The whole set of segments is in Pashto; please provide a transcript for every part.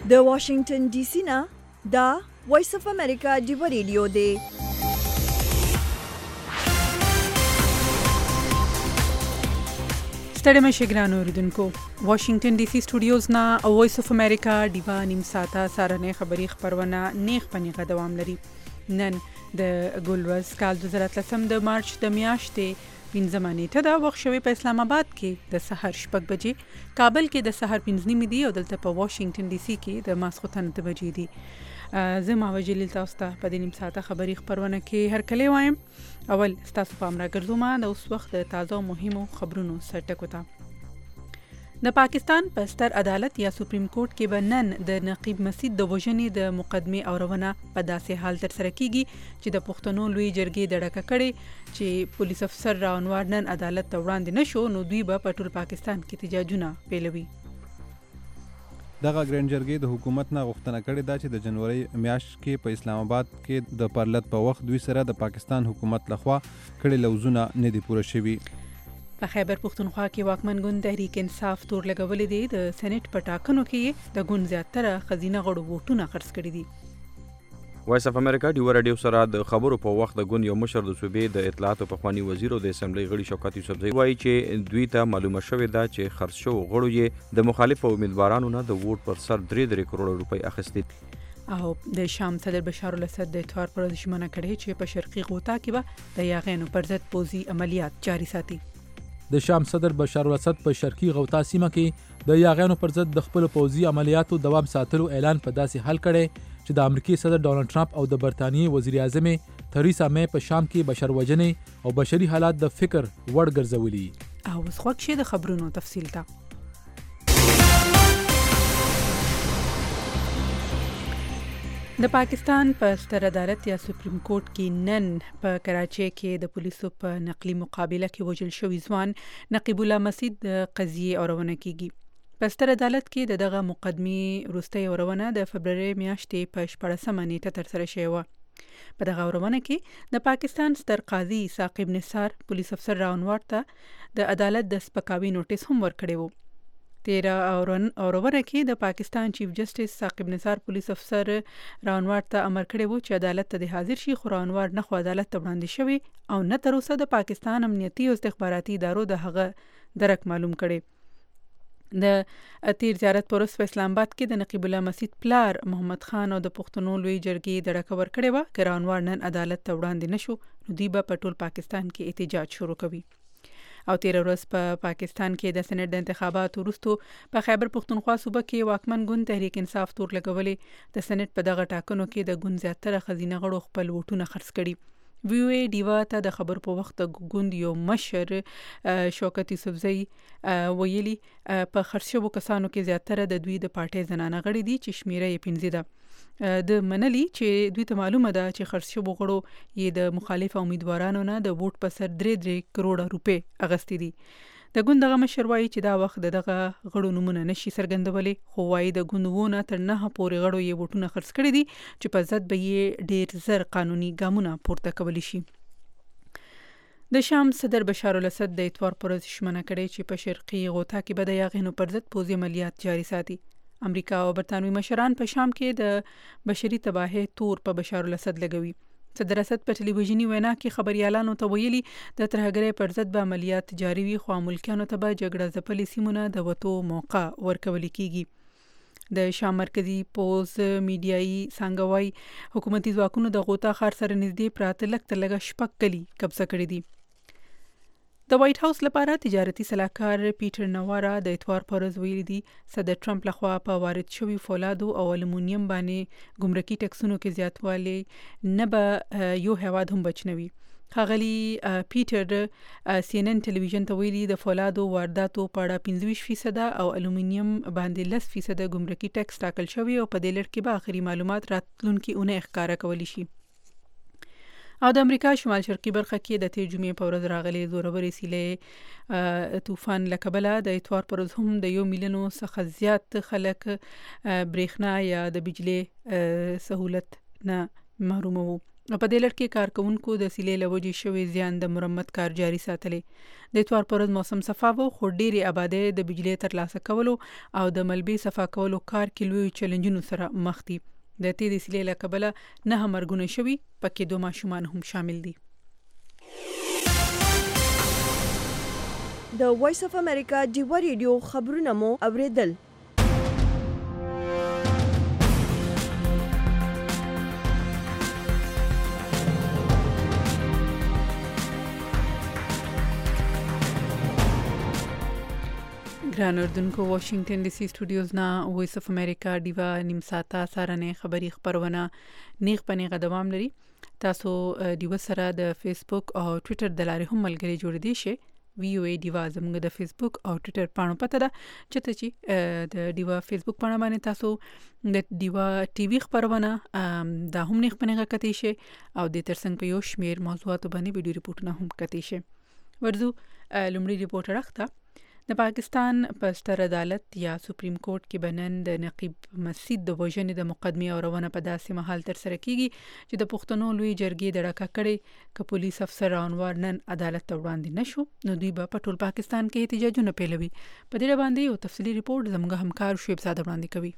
د واشنگټن ډي سي نه دا وایس اف امریکا ډیو ریډیو دی. ستړي مشه ګرانو اوریدونکو، واشنگټن ډي سي سټوډیوز نه وایس اف امریکا ډیوا نیم ساعته سارنې خبری خبرونه نیغ پنیغه دوام لري. نن د ګلورز کال 2013 د مارچ د میاشتې 15 نیټه دا وخت شوی په اسلام آباد کې د سحر 6 بجې، کابل کې د سحر 15 دی او دلته په واشنگټن ډي سي کې د ماسخوتن 9 بجې دی. زه ماوه جلیل تاسو ته په دې نیم ساعته خبری خبرونه کې هر کله وایم. اول تاسو په امر ګرځوم د اوس وخت د تازه مهمو خبرونو سرټکو ته. د پاکستان په ستر عدالت یا سپریم کورټ کې به نن د نقیب مسید د وژنې د مقدمې اورونه په داسې حال ترسره کیږي چې د پښتنو لوی جرګې د ډکه کړي چې پولیس افسر راونوار نن عدالت ته وړاندې نشو، نو دوی به په ټول پاکستان کې احتجاجونه پیلوي. دغه ګران جرګې د حکومت نه غوښتنه کړې ده چې د جنوري میاشت کې په اسلام آباد کې د پرلط په وخت دوی سره د پاکستان حکومت لخوا کړي لوزونه نه دي پوره شوي. په خیبر پښتونخوا کې واکمن ګوند تحریک انصاف تور لګولې دي. د سېنات په ټاکنو کې د ګوند زیاتره خزینه غړو ووټونه خرڅ کړي دي. وایس اف امریکا ډیو رادیو سره د خبرو په وخت د ګوند یو مشر د صوبې د اطلاعات او پخوانی وزیر او د اسمبلی غړي شوکت یوسفزئی وایي چې دوی ته معلومه شوې ده چې خرڅ شوو غړو یې د مخالفو امیدوارانو نه د ووټ پر سر 3 کروڑ روپۍ اخیستي. او د شام صدر بشار الاسد د اتوار پر ورځ ژمنه کړې چې په شرقي غوطه کې به د یاغینو پر ضد پوځي عملیات جاري ساتي. د شام صدر بشار الاسد په شرقي غوطه سیمه کې د یاغینو پر ضد د خپل پوځي عملیاتو دوام ساتلو اعلان په داسې حال کړي چې د امریکای صدر ډونالد ټرمپ او د برتانیې وزیر اعظم تریسا مې په شام کې بشر وژنې او بشري حالات د فکر وړ ګرځولي. او اوس خوښ شي د خبرونو تفصیل ته. د پاکستان په ستر عدالت یا سپریم کورټ کې نن په کراچۍ کې د پولیسو په نقلي مقابله کې وژل شوی ځوان نقیب الله مسید د قضیې اورونه کیږي. په ستر عدالت کې دغه مقدمې وروستۍ اورونه د فبرवरी میاشتې په 14 نیټه ترسره شوې وه. په دغه اورونه کې د پاکستان ستر قاضي ثاقب نثار پولیس افسر راونوار ته د عدالت د سپکاوي نوټیس هم ورکړی وو. 13 اورونه کې د پاکستان چیف جسټس ثاقب نثار پولیس افسر راونوار ته امر کړی وو چې عدالت ته د حاضر شي، خو راونوار نه خو عدالت ته وړاندې شوی او نه تر اوسه د پاکستان امنیتي او استخباراتي ادارو د هغه درک معلوم کړي. د تیر زیارت پر وروسته په اسلام آباد کې د نقیب الله مسید پلار محمد خان او د پښتنو لوی جرګې د ډکه ورکړې وه چې راونوار نن عدالت ته وړاندې نشو، نو دوی به په ټول پاکستان کې احتجاج شروع کوي. او تیر ورځ په پاکستان کې د سېنات د انتخاباتو وروسته په خیبر پښتونخوا صوبه کې واکمن ګوند تحریک انصاف تور لګولې. د سېنات په دغه ټاکنو کې د ګوند زیاتره خزینه غړو خپل ووټونه خرڅ کړي. ویو ای ډیوا ته د خبر په وخت د ګوند یو مشر شوکت یوسفزئی ویلي په خرڅ شوو کسانو کې زیاتره د دوی د پارټۍ زنانه غړي دي چې شمیره یې 15 ده. د منلي چې دوی ته معلومه ده چې خرڅ شوو غړو یې د مخالف امیدوارانو نه د ووټ په سر 3 کروڑ روپۍ اغستې دي. د ګوند دغه مشر وایي چې دا وخت دغه غړو نمونه نشي څرګندولی، خو وایي د ګوند وونه تر 9 پورې غړو یې ووټونه خرڅ کړي دي چې په ضد به یې ډیر زر قانوني ګامونه پورته کولی شي. د شام صدر بشار الاسد د اتوار پر ورځ ژمنه کړې چې په شرقي غوطه کې به د یاغینو پر ضد پوځي عملیات جاري ساتي. امریکا او برتانوي مشران په شام کې د بشري تباهۍ تور په بشار الاسد لګوي. صدر اسد په ټلویزیوني وینا کې خبريالانو ته ویلي د ترهګرۍ پر ضد به عملیات جاري وي، خو ملکیانو ته به جګړه ځپلي سیمونه د وتو موقع ورکول کیږي. د شام مرکزی پوز میډیایي څنګه وایي حکومتي ځواکونو د غوطه ښار سره نږدې پراته لږ تر لږه 6 کلي قبضه کړي دي. د وایټ هاوس لپاره تجارتي سلاکار پیټر نوارا د اتوار پر ورځ ویلي دي صدر ټرمپ لخوا په وارد شوي فولادو او الومنیم باندې ګمرکي ټکسونو کې زیاتوالی نه به یو هیواد هم بچنوي. ښاغلي پیټر سی ان ان ټلویزیون ته ویلي د فولادو وارداتو په اړه 25% او الومنیم باندې 10% ګمرکي ټکس ټاکل شوی او په دې لړ کې به آخري معلومات راتلونکي اونۍ ښکاره کولی شي. او د امریکا شمال شرقي برخه کې د تیر جمعې په ورځ راغلي زورورې سیلې طوفان له کبله د اتوار پر ورځ هم د 1 میلیون څخه زیات خلک برېښنا یا د بجلی سہولت نه محروم وو. په دې لړ کې کارکونکو د سیلې له وجې شوی زیان د مرمت کار جاري ساتلې. د اتوار پر ورځ موسم صفا و خو ډېرې آبادۍ د بجلۍ ترلاسه کولو او د ملبې صفا کولو کار کې لوی چیلنجونو سره مخ دي. د تېرې سیلې له کبله 9 مرګونه شوي، پکې 2 ماشومان هم شامل دي. د وایس اف امریکا ډیوا ریډیو خبرونه مو اوریدل. ګران اردوونکو، واشنگټن ډي سي سټوډیوز نه وایس اف امریکا ډیوا نیم ساعته سارنه خبری خبرونه نیغ پنیغه دوام لري. تاسو ډیوا سره د فیسبوک او ټوئیټر د لارې هم ملګری جوړ دي شي. وی او ای ډیوا زموږ د فیسبوک او ټوئیټر پاڼو پته ده چې د ډیوا فیسبوک پاڼه باندې تاسو د ډیوا ټي وي خبرونه دا هم نیغ پنیغه کتی شي او د ترڅنګ په یو شمیر موضوعاتو باندې ویډیو ریپورتونه هم کتی شي. ورځو لومړی ریپورت راخته د پاکستان په ستر عدالت یا سپریم کورټ کې بنن د نقیب مسید د وژنې د مقدمې اورونه په داسې مهال تر سره کیږي چې د پښتنو لوی جرګې د راکا کړي ک پولیس افسر انوار نن عدالت ته وړاندې نشو نو دوی په ټول پاکستان کې احتجاجونه پیلوي. په دې باندې یو تفصیلی ریپورت زموږ همکار شعیب زاده وړاندې کوي.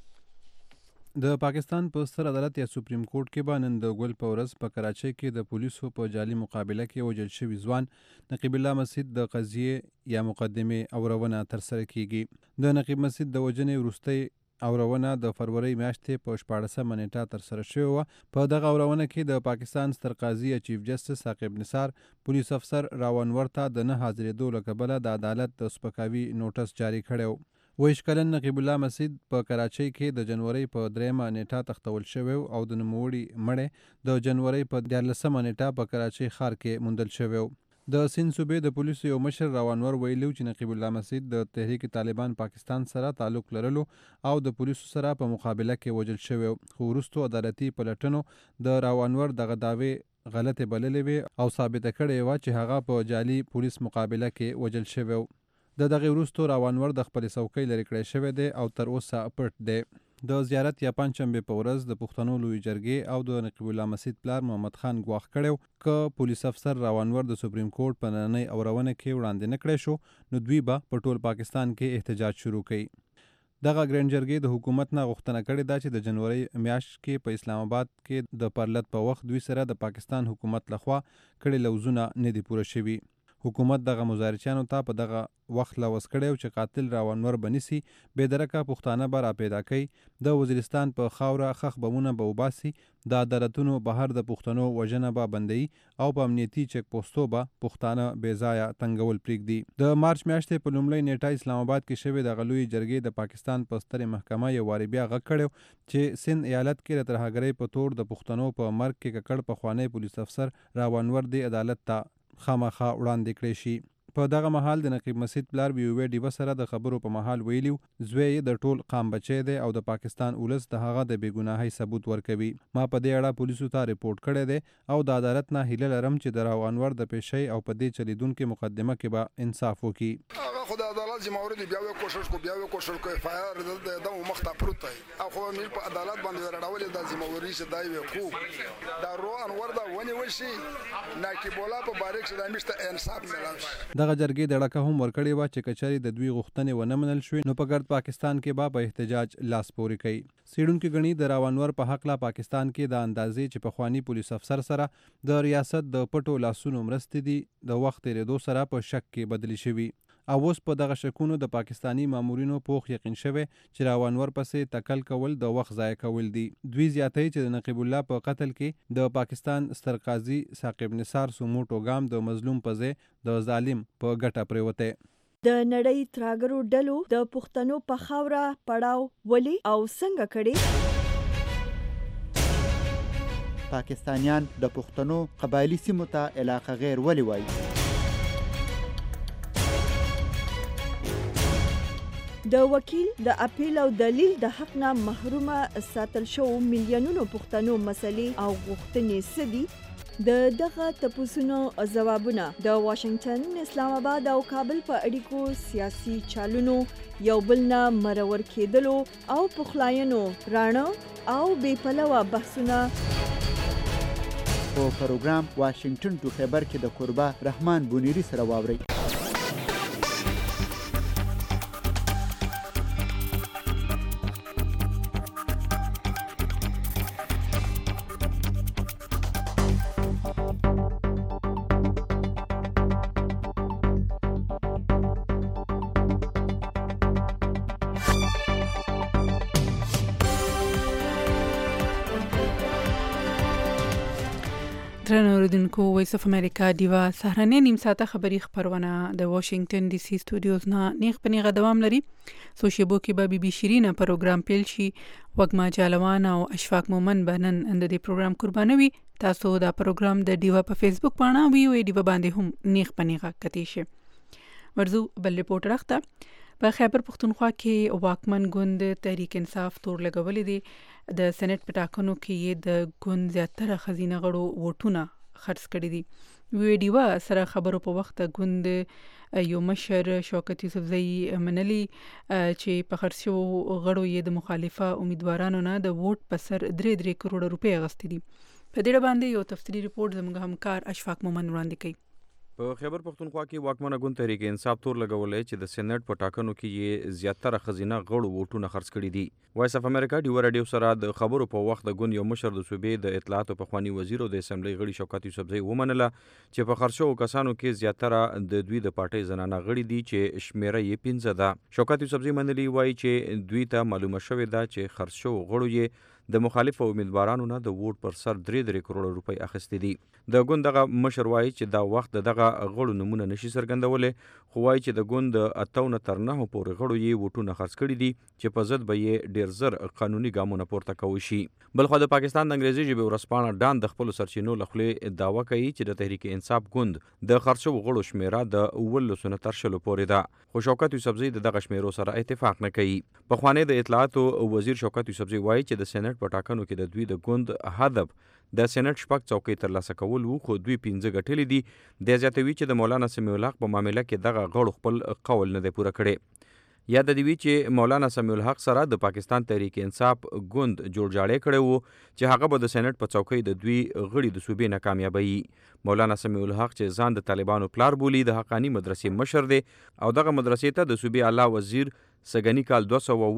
د پاکستان په ستر عدالت یا سپریم کورټ کې باندې د ګل په ورځ په کراچۍ کې د پولیسو په جعلي مقابله کې وژل شوی ځوان نقیب الله مسید د قضیې یا مقدمې اورونه تر سره کیږي. د نقیب مسید د وژنې وروستۍ اورونه د فروری میاشتې په 14 نیټه تر سره شوې وه. په دغه اورونه کې د پاکستان ستر قاضي یا چیف جسټس عاقب نثار پولیس افسر راونور ته د نه حاضرېدو له کبله د عدالت د سپکاوي نوټس جاری کړی و. 22 کلن نقیب الله مسید په کراچۍ کې د جنوري په 3 نیټه تختول شوی او د نوموړي مړی د جنوري په 14 نیټه په کراچۍ ښار کې موندل شوی. د سند صوبې د پولیسو یو مشر راونور ویلو چې نقیب الله مسید د تحریک طالبان پاکستان سره تعلق لرلو او د پولیسو سره په مقابله کې وژل شوی، خو وروستو عدالتي پلټنو د راونور دغه دعوی غلطه بللې وي او ثابته کړې وه چې هغه په جعلي پولیس مقابله کې وژل شوی. د دغه وروستو راونور د خپل څوکۍ لرې کړی شوی دی او تر اوسه پټ دی. د زیارت یا پنځشنبې په ورځ د پښتنو لوی جرګې او د نقیب الله مسید پلار محمد خان ګواښ کړی که پولیس افسر راونور د سپریم کورټ په نننۍ اورونه کې وړاندې نه کړی شو نو دوی به په ټول پاکستان کې احتجاج شروع کړي. دغه ګرین جرګې د حکومت نه غوښتنه کړې ده چې د جنوري میاشت کې په اسلام آباد کې د پرلط په وخت دوی سره د پاکستان حکومت لخوا کړي لوزونه نه دي پوره شوي. حکومت دغه مظاهرچیانو ته په دغه وخت لوز کړی چې قاتل راونور بنیسي بېدرکه پښتانه به راپیدا کوي، د وزیرستان په خاوره خخ بمونه به وباسي، د عدالتونو بهر د پښتنو وژنه به بندوي او په امنیتي چک پوسټو به پښتانه بې ځایه تنګول پرېږدي. د مارچ میاشتې په لومړۍ نیټه اسلام آباد کې شوې دغه لویې جرګې د پاکستان په سترې محکمه یو وارې بیا غږ کړی چې سند ایالت کې د ترهګرۍ په تور د پښتنو په مرګ کې ککړ پخوانی پولیس افسر راونور دی عدالت ته خامخا وړاندې کړی شي. په دغه مهال د نقیب مسید پلار وی ډیوه سره د خبرو په مهال ویلیو زوی یې د ټول قام بچی دی او د پاکستان اولس د هغه د بېګناهۍ ثبوت ورکوي. ما په دې اړه پولیسو ته ریپورټ کړی دی او د عدالت نه هیله لرم چې د راونور د پیشۍ او په دې چلیدونکې مقدمه کې به انصاف وکړي. هغه خو د عدالت زموږ دی بیا کوشش کو اف آی آر د مخته پروت دی او خو مې په عدالت باندې راډول د زموږ ریس دای وی کو دا رو انور دا ونی وشي ناکي بولا په باریک چې د مشته انصاف ملاوي. دغه جرګې د ډکه هم ورکړې وه چې کچاري د دوی غوښتنې ونه منل شوې نو په ګرد پاکستان کې به په احتجاج لاس پورې کوي. څېړونکي ګڼي د راونور په هکله پاکستان کې د اندازې چې پخواني پولیس افسر سره د ریاست د پټو لاسونو مرستې دي د وخت تېرېدو سره په شک کې بدلې شوي او اوس په دغه شکونو د پاکستانی مامورینو پوخ یقین شوی چې راونور پسې تکل کول د وخت ضایع کول دي. دوی زیاتوي چې د نقیب الله په قتل کې د پاکستان ستر قاضي عاقب نثار سوموټو ګام د مظلوم په ځای د ظالم په ګټه پرېوتی. د نړۍ ترهګرو ډلو د پښتنو په خاوره پړاو ولې او څنګه کړي؟ پاکستانیان د پښتنو قبایلی سیمو ته علاقه غیر ولې وایي؟ د وکیل د اپیل او دلیل د حق نه محرومه ساتل شو میلیونونو پښتنو مسلې او غوښتنې څه دي؟ د دغه تپوسونو ځوابونه د واشنگټن، اسلام آباد او کابل په اړیکو سیاسي چالونو یو بل نه مرور کېدلو او پخلاینو راڼه او بې پلوه بحثونه په پروګرام واشنگټن ټو خیبر کې د قربا رحمان بونیری سره واورئ. درنو اوریدونکو وایس اف امریکا دیوا سهارنۍ نیم ساعته خبری خبرونه د واشنگټن ډي سي سټوډیوز نه نیغ په نیغه دوام لري. سو شیبو کې به بي شیرینه پروګرام پیل شي. وګما جالوان او اشفاق مومن بنن د دې پروګرام قربانوي. تاسو دا پروګرام د دیوا په فیسبوک باندې وی دیوا باندې هم نیغ په نیغه کتی شي. ورزو بل ریپورت راخته په خیبر پختونخوا کې واکمن ګوند تحریک انصاف تور لګولې دي. د سېنات په ټاکنو کې د ګوند زیاتره خزینه غړو ووټونه خرڅ کړي دي. ویډیو سره خبرو په وخت ګوند یو مشر شوکت یوسفزئی منلی چې په خرڅو غړو یې د مخالفه امیدوارانو نه د ووټ په سر 3 کروڑ روپۍ غوښتي دي. په دې باندې یو تفصیلی ریپورت زموږ همکار اشفاق مومن وړاندې کوي. په خیبر پختونخوا کې واکمنه ګوند تحریک انصاف تور لګولې چې د سېنات په ټاکنو کې یې زیاتره خزینه غړو ووټونه خرڅ کړي دي. وایس اف امریکا ډیو رادیو سره د خبرو په وخت د ګوند یو مشر د صوبې د اطلاعاتو پخوانی وزیر او د اسمبلی غړي شوکت یوسفزئی ومنله چې په خرڅو کسانو کې زیاتره د دوی د پارټۍ زنانه غړي دي چې شمیره یې 15 ده. شوکت یوسفزئی منلی وایي چې دوی ته معلومه شوې ده چې خرڅو غړو یې د مخالفو امیدوارانو نه د ووټ پر سر 3 کروڑ روپۍ اخیستې دي. د ګوند دغه مشر وایي چې دا وخت دغه غړو نمونه نشي څرګندولې، خو وایي چې د ګوند 8 تر 9 پورې غړو یې ووټونه خرڅ کړي دي چې په ضد به یې ډیر زر قانوني ګامونه پورته کوي شي. بلخو د پاکستان د انګریزي ژبې ورځپاڼه ډان د خپل سرچینو له خولې دعوه کوي چې د تحریک انصاف ګوند د خرڅو غړو شمیره د 19 تر 20 پورې ده، خو شوکت یوسفزئی دغه شمیرو سره اتفاق نه کوي. پخوانی د اطلاعاتو وزیر شوکت یوسفزئی وایي چې د سېنات په ټاکنو کې د دوی د ګوند هدف د سېنات شپږ څوکۍ ترلاسه کول وو، خو دوی 15 ګټلې دي. د زیاتوي چې د مولانا سمیع الحق په معاملې کې دغه غړو خپل قول نه دی پوره کړی. یا د دوی چې مولانا سمیع الحق سره د پاکستان تحریک انصاف ګوند جوړ جاړی کړی وو چې هغه به د سېنات په څوکۍ د دوی غړي د صوبې نه کامیابوي. مولانا سمیع الحق چې ځان د طالبانو پلار بولی د حقانی مدرسې مشر دی او دغه مدرسې ته د صوبې اعلی وزیر سګنی کال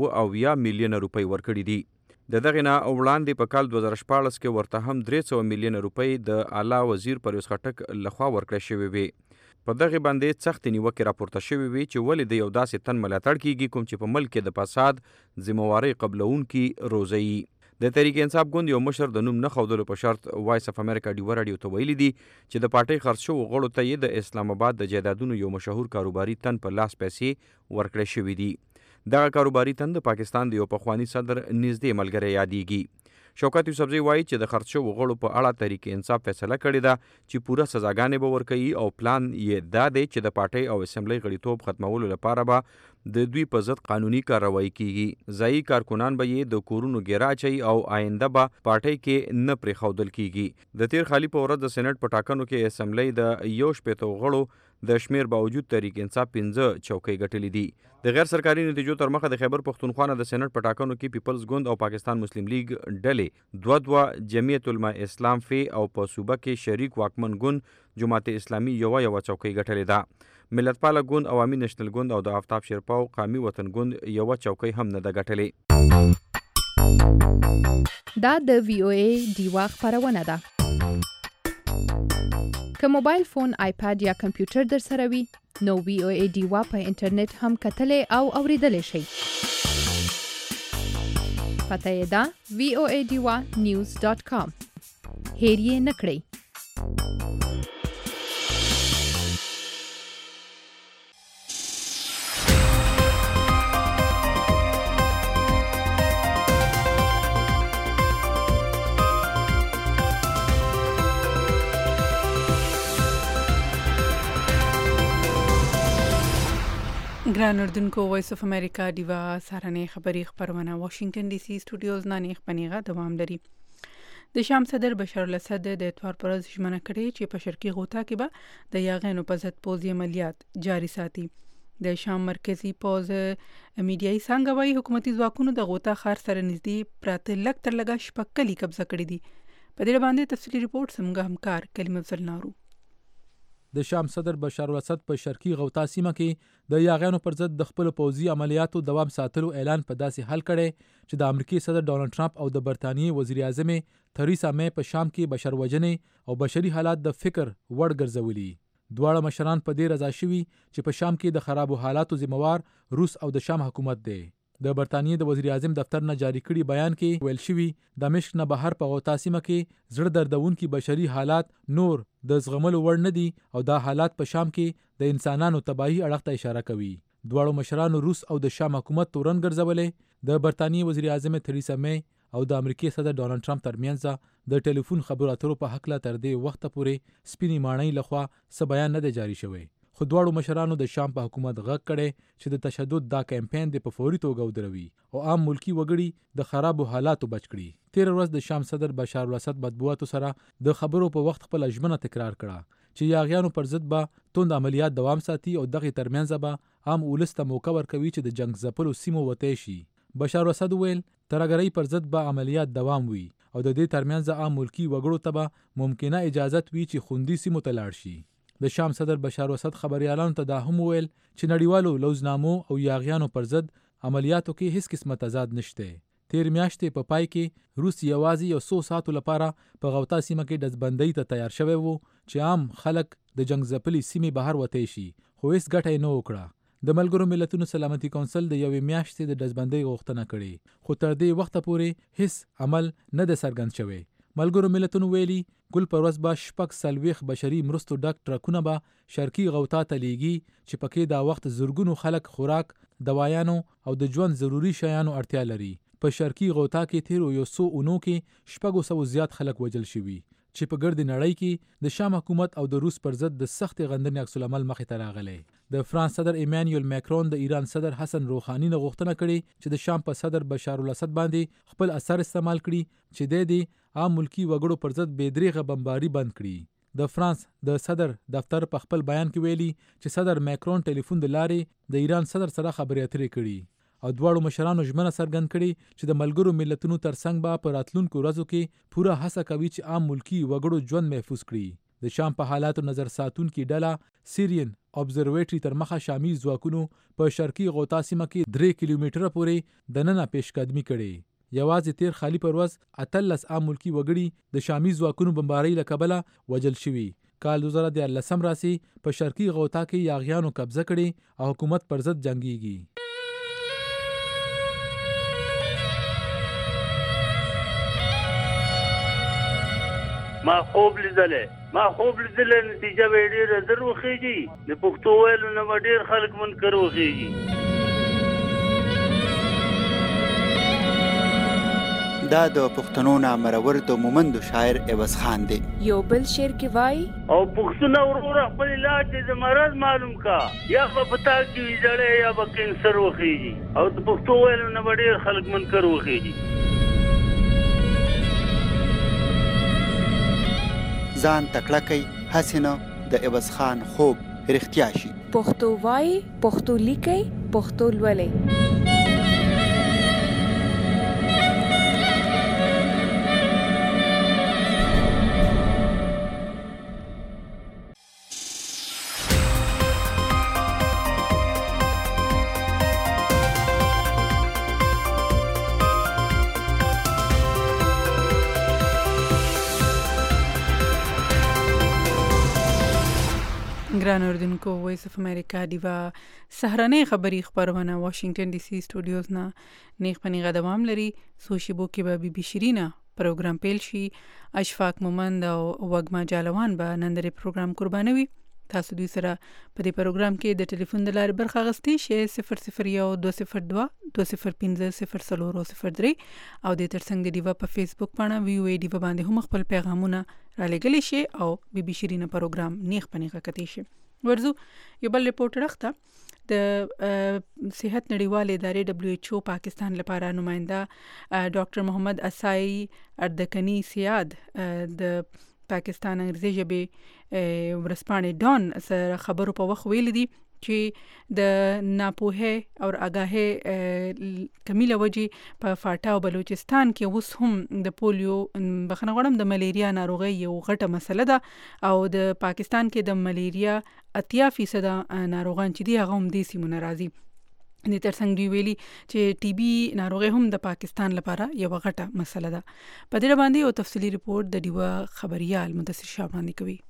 209 میلیونه روپۍ ورکړي دي. د دغه نه وړاندې په کال 2014 کې ورته هم 300 میلیونه روپۍ د اعلی وزیر پرویز خټک لخوا ورکړل شوې وي. په دغه باندې سخت نیوکه راپورته شوې وي چې ولې د یو داسې تن ملاتړ کیږي کوم چې په ملک کې د فساد ذمہواری قبلونکي روزي. د تحریک انصاف ګوند یو مشر د نوم نه ښودلو په شرط وایس اف امریکا ډیو رادیو ته ویلي دي چې د پارټۍ خرڅ شوو غړو ته یې د اسلام آباد د جایدادونو یو مشهور کاروباري تن په لاس پیسې ورکړې شوې دي. دغه کاروباري تن د پاکستان د یو پخوانی صدر نږدې ملګری یادېږي. شوکت یوسفزئی وایي چې د خرڅ شوو غړو په اړه تحریک انصاف فیصله کړې ده چې پوره سزاګانې به ورکوي او پلان یې دا دی چې د پارټۍ او اسمبلی غړیتوب ختمولو لپاره به د دوی په ضد قانوني کاروایی کیږي. ځایي کارکنان به یې د کورونو ګیره اچوي او آینده به پارټۍ کې نه پرېښودل کیږي. د تیر خالي په ورځ د سېنات په ټاکنو کې اسمبلی د 1 غړو د شمیر باوجود تحریک انصاف 15 چوکۍ ګټلې دي. د غیر سرکاري نتیجو تر مخه د خیبر پختونخوا د سېنات په ټاکنو کې پیپلز ګوند او پاکستان مسلم لیگ ډلې 2 جمعیت علماء اسلام فی او په صوبه کې شریک واکمن ګوند جماعت اسلامي یو چوکۍ ګټلې ده. ملت پاله ګوند، عوامي نشنل ګوند او د آفتاب شیرپاو قومي وطن ګوند یو چوکۍ هم نه ده ګټلې. دا د وی او ای دیوا خبرونه ده. که موبایل فون، آیپاد یا کمپیوټر در سره وي نو وی او ای دیوا په انټرنیټ هم کتلې او اوریدلې شئ. پته یې ده voadiwa.news.com. هیر یې نه کړئ. ګران اردوونکو وایس اف امریکا دیوا سهارنۍ خبری خبرونه واشنگټن ډي سي سټوډیوز نه نیغ پنیغه دوام لري. د شام صدر بشار الاسد د اتوار پر ورځ ژمنه کړې چې په شرقي غوطه کې به د یاغانو په ضد پوځي عملیات جاري ساتي. د شام مرکزی پوز میډیایي څنګه وايي حکومتي ځواکونو د غوطه ښار سره نږدې پراته لک تر لګا شپږ کلي قبضه کړې دي. په دې باندې تفصیلی ریپورت زموږ همکار کلیم افضل نارو. د شام صدر بشار الاسد په شرقي غوطا سیمه کې د یاغیانو پر ضد د خپل پوځي عملیاتو دوام ساتلو اعلان په داسې حل کړي چې د امریکای صدر ډونالد ټرمپ او د برتانیې وزیر اعظم تریسا مې په شام کې بشر وژنې او بشري حالات د فکر وړ ګرځولي. دواړه مشران په دې رضا شوي چې په شام کې د خرابو حالاتو ذمہوار روس او د شام حکومت دی. د برتانیې د وزیر اعظم دفتر نه جاری کړي بیان کې ویل شوي دمشق نه بهر په غوطا سیمه کې زړه دردونکي بشري حالات نور د زغملو وړ نه دي او دا حالات په شام کې د انسانانو تباہي اړخ ته اشاره کوي. دواړو مشرانو روس او د شام حکومت تورن ګرځولې. د برتانیې وزیر اعظم تریسا مې او د امریکای صدر ډونالد ټرمپ ترمنځ د ټلیفون خبرو اترو په حق لا تر دې وخت پورې سپینې ماڼۍ لخوا څه بیان نه دی جاری شوی. خو دواړو مشرانو د شام په حکومت غږ کړي چې د تشدد دا کمپاین د په فوري توګه ودروي او عام ملکی وګړي د خرابو حالاتو بچ کړي. تیر ورځ د شام صدر بشار الاسد مطبوعاتو سره د خبرو په وخت خپل ژمنه تکرار کړه چې یاغیانو پر ضد به توند عملیات دوام ساتي او دغه ترمنځ به عام ولس ته موقع ورکوي چې د جنگ ځپلو سیمو وتی شي. بشار الاسد ویل ترهګرۍ پر ضد به عملیات دوام وي او د دې ترمنځ عام ملکی وګړو ته به ممکنه اجازه وي چې خوندي سیمو ته لاړ شي. د شام صدر بشار الاسد خبريالانو ته دا هم ویل چې نړیوالو لوزنامو او یاغیانو پر ضد عملیاتو کې هیڅ قسمه تضاد نشته. تیر میاشتې په پای کې روس یوازې یو څو ساعتو لپاره په غوطا سیمه کې ډزبندۍ ته تیار شوی وو چې عام خلک د جنگ ځپلي سیمې بهر وتی شي، خو هیڅ ګټه یې نه وکړه. د ملګرو ملتونو سلامتي کونسل د یوې میاشتې د ډزبندۍ غوښتنه کړې، خو تر دې وخته پورې هیڅ عمل نه دی څرګند شوی. ملګرو ملتونو ویلي ګل پر ورځ به 46 بشري مرستو ډک ټرکونه به شرقي غوطا ته لیږي چې پکې دا وخت زرګونو خلک خوراک، دوايانو او د ژوند ضروري شیانو اړتیا لري. په شرقي غوطا کې تیر یو څو اونو کې 600 زیات خلک وژل شوي چې په ګرد نړۍ کې د شام حکومت او د روس پر ضد د سخت غندنې عکس العمل مخې ته راغلی. د فرانس صدر ایمانوئل ماکرون د ایران صدر حسن روحاني نه غوښتنه کړې چې د شام په صدر بشار الاسد باندې خپل اثر استعمال کړي چې د عام ملکی وګړو پر ضد بې دریغه بمباري بند کړي. د فرانس د صدر دفتر په خپل بیان کې ویلي چې صدر ماکرون ټلیفون د لارې د ایران صدر سره خبرې اترې کړي او دواړو مشرانو ژمنه څرګند کړي چې د ملګرو ملتونو ترڅنګ به په راتلونکو ورځو کې پوره هڅه کوي چې عام ملکی وګړو ژوند محفوظ کړي. د شام په حالاتو نظر ساتونکي ډله سیرین ابزرویټري تر مخه شامي ځواکونو په شرقي غوطا سیمه کې 3 کیلومتره پورې د ننه پیشقدمي کړې. یوازې تیر خالی پر ورځ 18 عام ملکی وګړي د شامي ځواکونو بمبارۍ له کبله وژل شوي. کال 2013 راسي په شرقي غوطا کې یاغیانو قبضه کړي او حکومت پر ضد جنگيږي. ما خوب لیدلې نتیجه به ډېره زر وخیږي. د پښتو ویلو نه به ډېر خلک منکر وخیږي. دا د پښتنو نامرور د مومندو شاعر عوض خان دی. یو بل شعر کې وای او پښتون ورور خپل علاج د مرض معلوم کا یا په پتا کې ویځړې یا په کینسر وخیږي او د پښتو ویلو نه به ډېر خلک منکر وخیږي. ځان تکړه کوي هسې نه د عوض خان خوب رښتیا شي. پښتو وای، پښتو لیکي، پښتو لولي. ګران اوردونکو، وایس اف امریکا دیوا سهرنۍ خبری خبرونه واشنگټن ډي سي سټوډیوز نه نیغ پنیغه دوام لري. سوشیبو کې به بي بي شیرینا پروګرام پیل شي. اشفاق مومند او وګما جالوان به نندري پروګرام قربانوي. تاسو دوی سره په دې پروګرام کې د ټلیفون د لارې برخه اخیستی شئ 001 202 205 003 او د ترڅنګ د دیوا په فیسبوک باندې وی او دیوا باندې هم خپل پیغامونه را لګلی شي او بي بي شیرینا پروګرام نیغ پنیغه کتی شي. ورزو یو بل ریپورت راخته د صحت نړیوال ادارې WHO پاکستان لپاره نماینده ډاکټر محمد اسای اردکنی سیاد د پاکستان انګریزي ژبې ورسپانې ډان سره خبرو په وخت ویل دي چې د ناپوهه او آگاهه کمی لوجې په فاټا او بلوچستان کې اوس هم د پولیو بخنه غړم د ملیریا ناروغي یو غټه مسله ده او د پاکستان کې د ملیریا 80% ناروغان چې دي هغه هم د سیمو ناراضي د ترڅنګ دی ویلي چې ټي بي ناروغي هم د پاکستان لپاره یو غټه مسله ده. په دې باندې یو تفصیلی ریپورت د ډیوا خبريال مدثر شاه باندې کوي.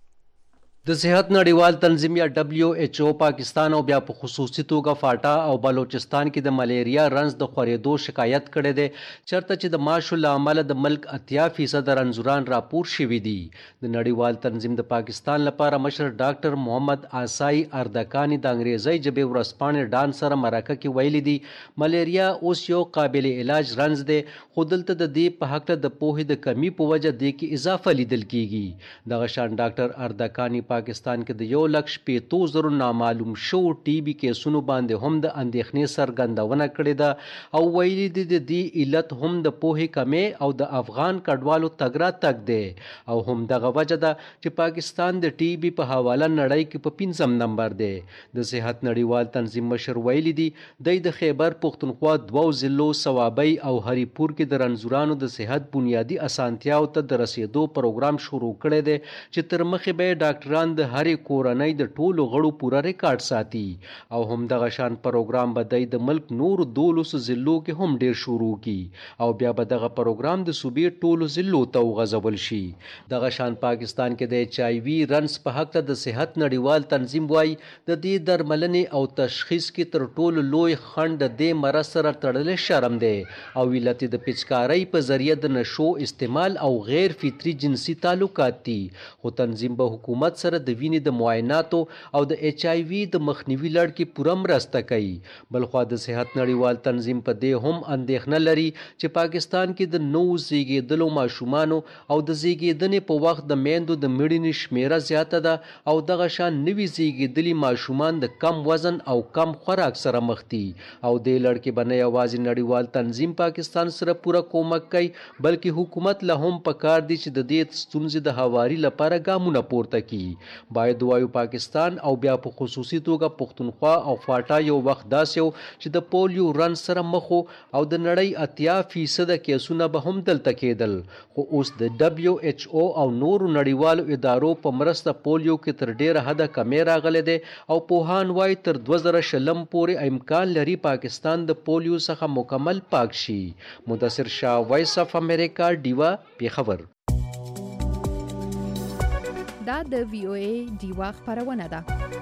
د صحت نړیوال تنظیم یا WHO پاکستان او بیا په خصوصي توګه فاټا او بلوچستان کې د ملیریا رنز د خورېدو شکایت کړی دی چرته چې د ماشو له امله د ملک 80% رنځوران راپور شوي دي. د نړیوال تنظیم د پاکستان لپاره مشر ډاکټر محمد آسای اردکانی د انګریزي ژبې ورځپاڼې ډان سره مرکه کې ویلي دي ملیریا اوس یو قابل علاج رنز دی خو دلته د دې په حق د پوهې د کمی په وجه د کې اضافه لیدل کیږي. دغه شان ډاکټر اردکانی پاکستان کې د 1,50,000 نامعلوم شو ټي بي کیسونو باندې هم د اندېښنې څرګندونه کړې ده او ویلي دي د دې علت هم د پوهې کمی او د افغان کډوالو تګ راتګ دی او هم دغه وجه ده چې پاکستان د ټي بي په حواله نړۍ کې په 5م نمبر دی. د صحت نړیوال تنظیم مشر ویلي دي د خیبر پختونخوا 2 ضلعو سوابۍ او هریپور کې د رنځورانو د صحت بنیادی اسانتیاو ته د رسیدو پروګرام شروع کړی دی چې تر مخې به ډاکټران د هرې کورنۍ د ټولو غړو پوره ریکارډ ساتي او هم دغه شان پروګرام به د ملک نور 12 ضلعو کې هم ډیر شروع کی او بیا به دغه پروګرام د صوبې ټولو ضلعو ته وغځول شي. دغه شان پاکستان کې د HIV رنز په حق د صحت نړیوال تنظیم وای د دې درملنې او تشخیص کې تر ټولو لوی خنډ د دې مرض سره تړل شرم دی او علت د پچکارۍ په ذریعہ د نشو استعمال او غیر فطری جنسي تعلقات دي. خو تنظیم به حکومت سره د وینې د معایناتو او د HIV د مخنیوي لړ کې پوره مرسته کوي. بلخوا د صحت نړیوال تنظیم په دې هم اندېښنه لري چې پاکستان کې د نو زیږیدلو ماشومانو او د زیږیدنې په وخت د میندو د مړینې شمیره زیاته ده او دغه شان نوي زیږیدلي ماشومان د کم وزن او کم خوراک سره مخ دي او دې لړ کې به نه یوازې نړیوال تنظیم پاکستان سره پوره کومک کوي بلکې حکومت له هم پکار دي چې د دې ستونزې د هواري لپاره ګامونه پورته کړي. باید وایو پاکستان او بیا په خصوصي توګه پښتونخوا او فاټا یو وخت داسې و چې د پولیو رنز سره مخ او د نړۍ 80% کیسونه به هم دلته کېدل خو اوس د WHO او نورو نړیوالو ادارو په مرسته پولیو کې تر ډیره حده کمی راغلی دی او پوهان وایي تر 2020 پورې امکان لري پاکستان د پولیو څخه مکمل پاک شي. مدثر شاه، وایس اف امریکا، ډیوا، پیښور. دا د VOA ډیوا خبرونه ده.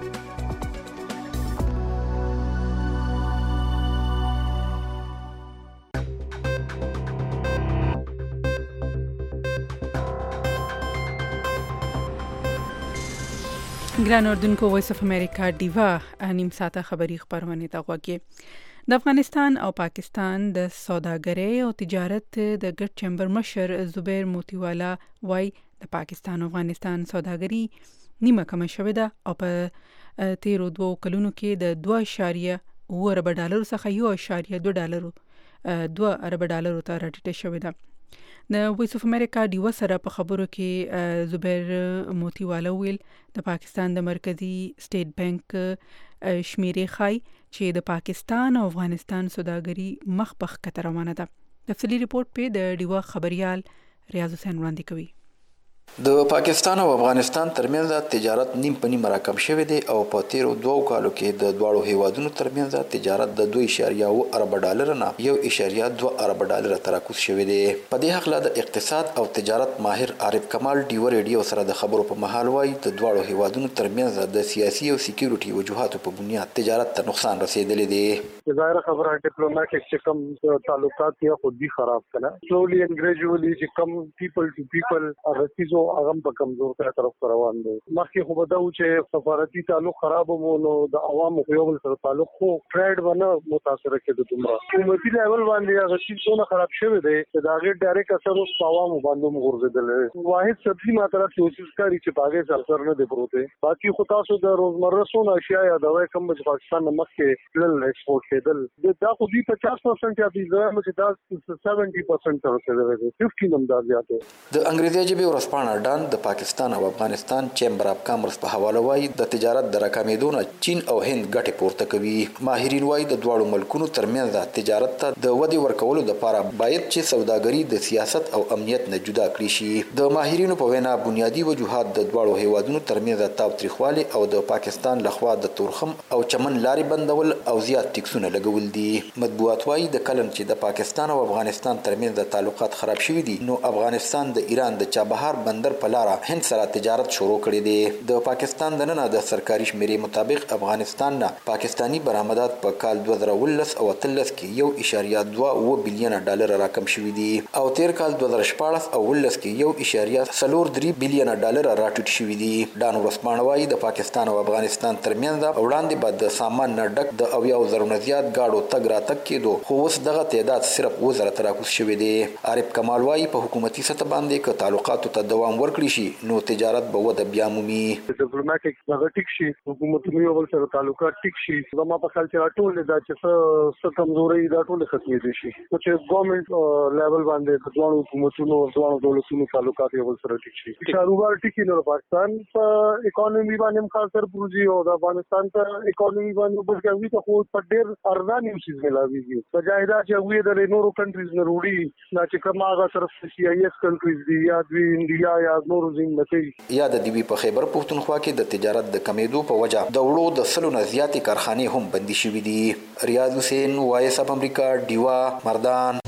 ګران اردوونکو، وایس اف امریکا ډیوا نیم ساعته خبری خبرونه ته غوږی. د افغانستان او پاکستان د سوداګرۍ او تجارت د ګډ چیمبر مشر زبیر موتیوالا وای د پاکستان او افغانستان سوداګري نیمه کم شوې ده او په 13 کلونو کې د 2.9 ارب ډالر څخه 1.2 ارب ډالر ته راټیټه شوې ده. د وایس اف امریکا ډیوا سره په خبرو کې زبیر موتیوالا ویل د پاکستان د مرکزی سټیټ بانک شمیرې خای چې د پاکستان او افغانستان سوداګري مخ په خطر روانه ده. تفصیلی ریپورت په د ډیوا خبريال ریاض حسین وړاندې کوي. د پاکستان او افغانستان ترمنځ تجارت نیم په نیم راکم شوی دی او په 13 کالو کې د دواړو هیوادونو ترمنځ تجارت د 2.1 ارب ډالر نه 1.2 ارب ډالر ته راکوز شوی دی. په دې حق له د اقتصاد او تجارت ماهر عارف کمال ډیو ریډیو سره د خبرو په محل وایي د دواړو هیوادونو ترمنځ د سیاسي او سکیورټي وجوهاتو په بنیاد تجارت ته نقصان رسیدلی دی. ظاهر خبره ډیپلوماټیک چې کوم تعلقات یې خو دي خراب کړه. سلولی اینڈ ګریجولی چې کوم پیپل ټو پیپل رسیدو هغه په کمزور طرف روان دي. مخکې خو بداو چې سفارتي تعلق خراب وو نو د عوامو په یو بل سره تعلق خو ټریډ باندې متاثر کېده. دومره حکومتي لیول باندې هغه څه خراب شوی دی چې دا غیر ډایرکټ اثر اوس په عوامو باندې مغورځیدل. واحد سبزی ماتره کوشش کوي چې باغې سر نه دی پروته. باقي خو تاسو د روزمره سونه اشیاء یادوي کوم چې پاکستان مخکې لل ایکسپورټ کېدل دا خو دې 50% یا دې زما چې دا 70% تر رسیدل 50 نم دا زیاته. د انګریزي ژبې ورځپاڼه کاناډا د پاکستان او افغانستان چیمبر اف کامرس په حواله وایي د تجارت د راکمېدو نه چین او هند ګټه پورته کوي. ماهرین وایي د دواړو ملکونو ترمنځ د تجارت ته د ودې ورکولو لپاره باید چې سوداګري د سیاست او امنیت نه جدا کړي شي. د ماهرینو په وینا بنیادی وجوهات د دواړو هیوادونو ترمنځ تاوتریخوالي او د پاکستان لخوا د تورخم او چمن لارې بندول او زیات ټیکسونه لګول دي. مطبوعات وایي د کلن چې د پاکستان او افغانستان ترمنځ د تعلقات خراب شوي دي نو افغانستان د ایران د چابهار بندر په لار هند سره تجارت شروع کړی دی. د پاکستان د نن د سرکاري شمیرې مطابق افغانستان نه پاکستانی برآمدات په کال 2013 او 13 کې 1.2 بلین ډالر راکم شوي دي او تیر کال 2014 او 2019 کې 1.43 بلین ډالر راټیټ شوي دي. ډان ورسپانه وایي د پاکستان او افغانستان ترمنځ وړاندې بعد د سامان نه ډک د 90,000 نه زیات گاډو تګ راتګ کېدو خو اوس دغه تعداد صرف 1000 تراکوز شوی دی. عارف کمال وایي په حکومتي سطح باندې که تعلقاتو ته دوام ورکړي شي نو تجارت به وده بیا مومي. ډیپلوماټیک دغه ټیک شي حکومتونو یو بل سره تعلقات ټیک شي زما په خیال چې ټول دا چې څه کمزوري دا ټول ختمې دي شي چې ګورنمنت لیول باندې دوه حکومتونو دوه دولتونو تعلقات یو بل سره ټیک شي. کاروبار ټیک نه پاکستان په اکانومي باندې خاص تر پروژي او د افغانستان ته اکانومي باندې بلکې وی ته خو په ډېر ارزان یو شي ملاويږي. بجایدا چې وی د نورو کنټریز نه وروړي نه چې کومه هغه طرف سی آی ایس کنټریز دی یا د انډیا یا نورو ځینې یا د دیوی په خیبر پښتونخوا کې د تجارت د کمیدو په وجه د وړو د سلو نه زیاتې کارخانې هم بندي شوې دي. ریاض حسین وایس اف امریکا ډیوا مردان.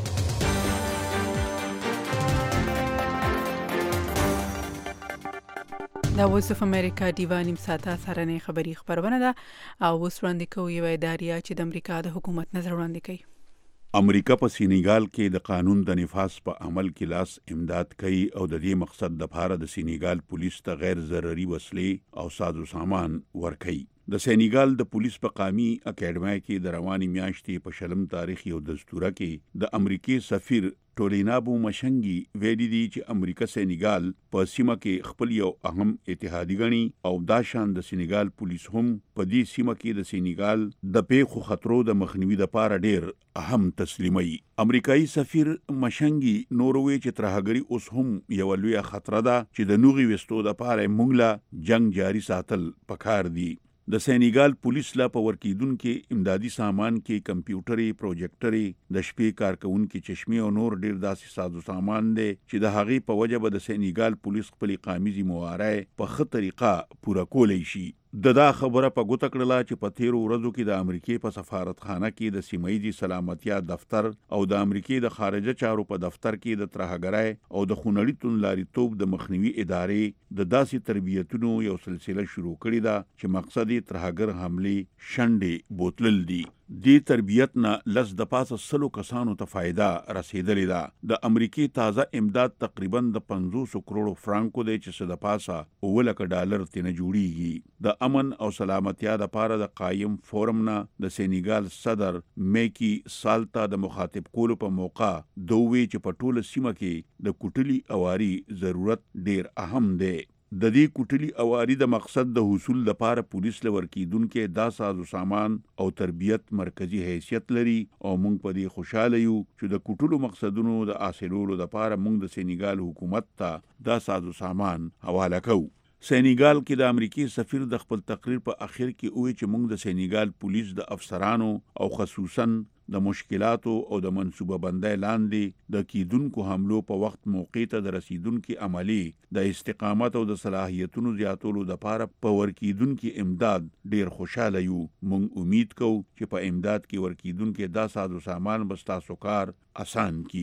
دا وایس اف امریکا ډیوا نیم ساعته سرنې خبری خبرونه ده او اوس وړاندې کوي یو ادارې چې د امریکا د حکومت نظر وړاندې کوي. امریکا په سینیګال کې د قانون د نفاذ په عمل کې لاس امداد کوي او د دې مقصد د لپاره د سینیګال پولیس ته غیر ضروري وسلې او سازو سامان ورکوي. د سینیګال د پولیس په قومي اکیډمي کې د رواني میاشتې په شلم تاریخ یو دستوره کې د امریکای سفیر ټولینابو مشنګي ویلي دي چې امریکا سینیګال په سیمه کې خپل یو اهم اتحادی غني او دا شان د سینیګال پولیس هم په دې سیمه کې د سینیګال د پیښو خطرو د مخنیوي لپاره ډېر اهم تسلیمي. امریکایي سفیر مشنګي نوروي چې ترهګری اوس هم یو لوی خطر ده چې د نوغي وستو لپاره موږ لا جنگ جاری ساتل پکار دي. د سینیګال پولیس لا په ورکیدون کې امدادي سامان کې کمپیوټري پروجیکټري د شپې کارکونکو چشمي او نور ډیر داسې سازو سامان دي چې د هغې په وجه به د سینیګال پولیس خپل قومي ذمہواري په ښه طریقه پوره کولای شي. دا خبره په ګوته کړله چې په تیرو ورځو کې د امریکای په سفارتخانه کې د سیمایي سلامتیا دفتر او د امریکای د خارجه چارو په دفتر کې د ترهګرۍ او د خونړي توندلاریتوب د مخنیوي ادارې د داسې تربیتونو یو سلسله شروع کړې ده چې مقصد یې ترهګر حملې شنډې بوتلل دي. دې تربیت نه لس د پاسه سلو کسانو ته فایده رسیدلې ده. د امریکای تازه امداد تقریبا د 500 کروڑ فرانکو دی چې څه د پاسه $1 تنه جوړیږي. د امن او سلامتیا د پاره د قایم فورم نه د سینیګال صدر میکی سالتا د مخاطب کولو په موقع دوی چې په ټوله سیمه کې د کوټلی اواري ضرورت ډیر اهم دی. د دې کوټلی اواري د مقصد د حصول لپاره پولیس لور کیدونکو دا سازو سامان او تربیت مرکزی حیثیت لري او موږ په دې خوشاله یو چې د کوټلو مقصدونو د حاصلولو لپاره موږ د سینیګال حکومت ته دا سازو سامان حواله کوو. سینیګال کې د امریکای سفیر د خپل تقریر په اخر کې وایي چې موږ د سینیګال پولیس د افسرانو او خصوصاً د مشکلاتو او د منصوبه بندۍ لاندې د کیدونکو حملو په وخت موقع ته د رسیدونکو عملی د استقامت او د صلاحیتونو زیاتولو لپاره په ورکیدونکو امداد ډیر خوشاله یو. موږ امید کوو چې په امداد کې ورکیدونکو دا سازو سامان بس تاسو کار آسان کی.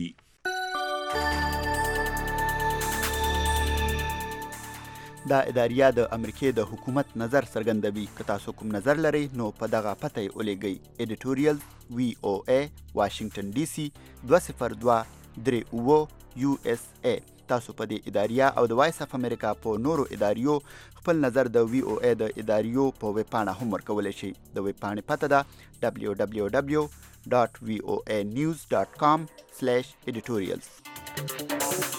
دا اداریه د امریکای د حکومت نظر څرګندوي. که تاسو کوم نظر لرئ نو په دغه پته یې ولیږئ. ایډیټوریال VOA واشنگټن ډي سي 20238 USA. تاسو په دې اداریه او د وایس اف امریکا په نورو اداریو خپل نظر د VOA د اداریو په ویب پاڼه هم ورکولی شئ. د ویب پاڼې پته ده www.voanews.com/editorials.